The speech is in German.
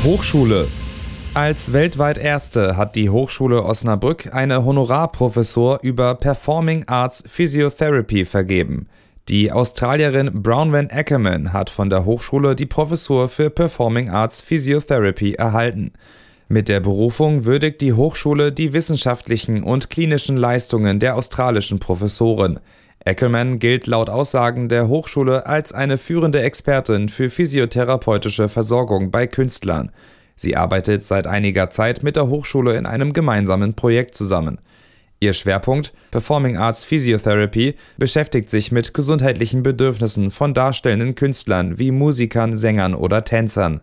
Hochschule. Als weltweit erste hat die Hochschule Osnabrück eine Honorarprofessur über Performing Arts Physiotherapy vergeben. Die Australierin Bronwyn Ackerman hat von der Hochschule die Professur für Performing Arts Physiotherapy erhalten. Mit der Berufung würdigt die Hochschule die wissenschaftlichen und klinischen Leistungen der australischen Professoren. Ackerman gilt laut Aussagen der Hochschule als eine führende Expertin für physiotherapeutische Versorgung bei Künstlern. Sie arbeitet seit einiger Zeit mit der Hochschule in einem gemeinsamen Projekt zusammen. Ihr Schwerpunkt, Performing Arts Physiotherapy, beschäftigt sich mit gesundheitlichen Bedürfnissen von darstellenden Künstlern wie Musikern, Sängern oder Tänzern.